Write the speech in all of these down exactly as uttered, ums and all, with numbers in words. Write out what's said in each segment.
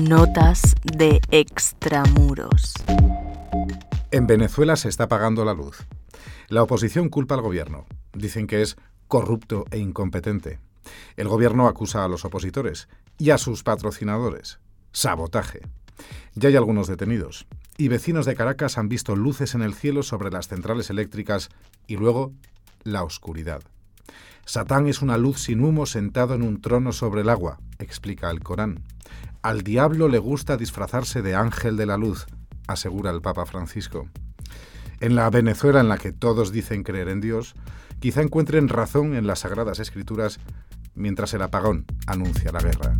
Notas de extramuros. En Venezuela se está apagando la luz. La oposición culpa al gobierno. Dicen que es corrupto e incompetente. El gobierno acusa a los opositores y a sus patrocinadores. Sabotaje. Ya hay algunos detenidos. Y vecinos de Caracas han visto luces en el cielo sobre las centrales eléctricas y luego la oscuridad. Satán es una luz sin humo sentado en un trono sobre el agua, explica el Corán. Al diablo le gusta disfrazarse de ángel de la luz, asegura el Papa Francisco. En la Venezuela en la que todos dicen creer en Dios, quizá encuentren razón en las Sagradas Escrituras, mientras el apagón anuncia la guerra.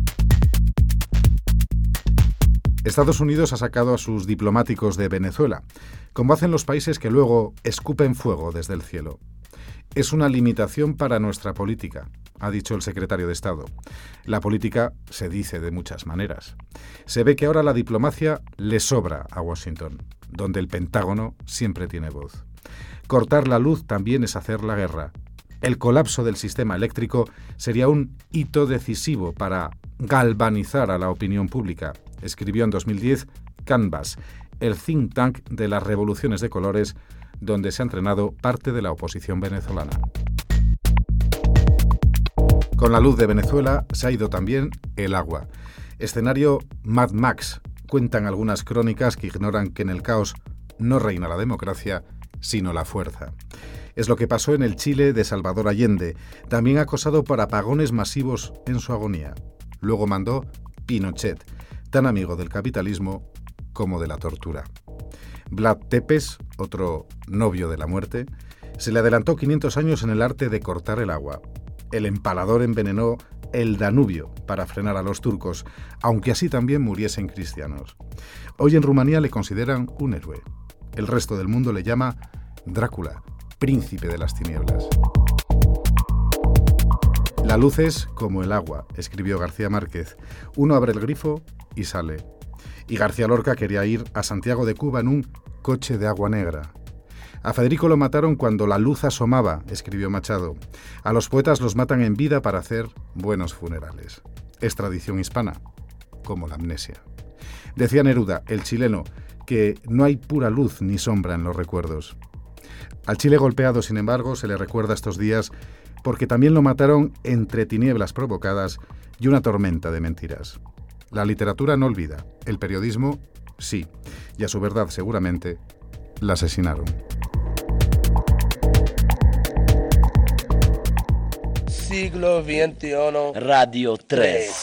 Estados Unidos ha sacado a sus diplomáticos de Venezuela, como hacen los países que luego escupen fuego desde el cielo. Es una limitación para nuestra política, ha dicho el secretario de Estado. La política se dice de muchas maneras. Se ve que ahora la diplomacia le sobra a Washington, donde el Pentágono siempre tiene voz. Cortar la luz también es hacer la guerra. El colapso del sistema eléctrico sería un hito decisivo para galvanizar a la opinión pública, escribió en dos mil diez Canvas, el think tank de las revoluciones de colores, donde se ha entrenado parte de la oposición venezolana. Con la luz de Venezuela se ha ido también el agua. Escenario Mad Max. Cuentan algunas crónicas que ignoran que en el caos no reina la democracia, sino la fuerza. Es lo que pasó en el Chile de Salvador Allende, también acosado por apagones masivos en su agonía. Luego mandó Pinochet, tan amigo del capitalismo como de la tortura. Vlad Tepes, otro novio de la muerte, se le adelantó quinientos años en el arte de cortar el agua. El empalador envenenó el Danubio para frenar a los turcos, aunque así también muriesen cristianos. Hoy en Rumanía le consideran un héroe. El resto del mundo le llama Drácula, príncipe de las tinieblas. La luz es como el agua, escribió García Márquez. Uno abre el grifo y sale. Y García Lorca quería ir a Santiago de Cuba en un coche de agua negra. A Federico lo mataron cuando la luz asomaba, escribió Machado. A los poetas los matan en vida para hacer buenos funerales. Es tradición hispana, como la amnesia. Decía Neruda, el chileno, que no hay pura luz ni sombra en los recuerdos. Al Chile golpeado, sin embargo, se le recuerda estos días porque también lo mataron entre tinieblas provocadas y una tormenta de mentiras. La literatura no olvida, el periodismo sí, y a su verdad seguramente la asesinaron. Siglo veintiuno Radio tres.